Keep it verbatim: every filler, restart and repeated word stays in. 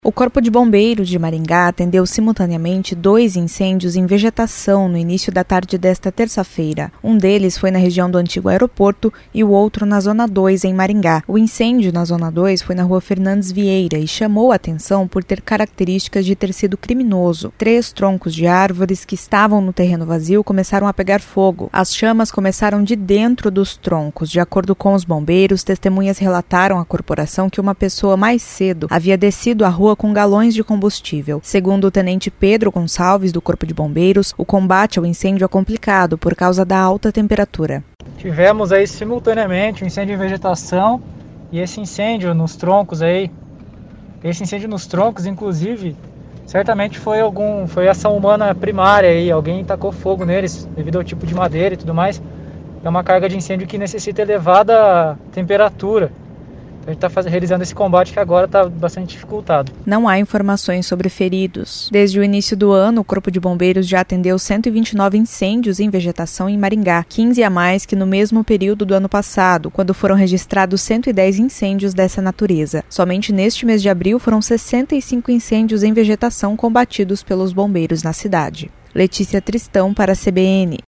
O Corpo de Bombeiros de Maringá atendeu simultaneamente dois incêndios em vegetação no início da tarde desta terça-feira. Um deles foi na região do antigo aeroporto e o outro na Zona dois, em Maringá. O incêndio na Zona dois foi na Rua Fernandes Vieira e chamou a atenção por ter características de ter sido criminoso. Três troncos de árvores que estavam no terreno vazio começaram a pegar fogo. As chamas começaram de dentro dos troncos. De acordo com os bombeiros, testemunhas relataram à corporação que uma pessoa mais cedo havia descido a rua com galões de combustível. Segundo o tenente Pedro Gonçalves, do Corpo de Bombeiros, o combate ao incêndio é complicado por causa da alta temperatura. Tivemos aí simultaneamente um incêndio em vegetação e esse incêndio nos troncos aí, esse incêndio nos troncos, inclusive, certamente foi algum, foi ação humana primária aí, alguém tacou fogo neles devido ao tipo de madeira e tudo mais. É uma carga de incêndio que necessita elevada temperatura. A gente está realizando esse combate que agora está bastante dificultado. Não há informações sobre feridos. Desde o início do ano, o Corpo de Bombeiros já atendeu cento e vinte e nove incêndios em vegetação em Maringá, quinze a mais que no mesmo período do ano passado, quando foram registrados cento e dez incêndios dessa natureza. Somente neste mês de abril foram sessenta e cinco incêndios em vegetação combatidos pelos bombeiros na cidade. Letícia Tristão para a C B N.